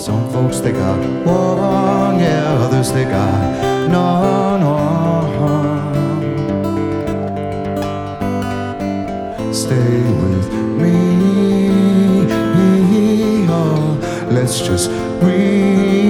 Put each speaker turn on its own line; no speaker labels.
Some folks they got one, yeah, others they got none. Stay with me, oh, let's just breathe.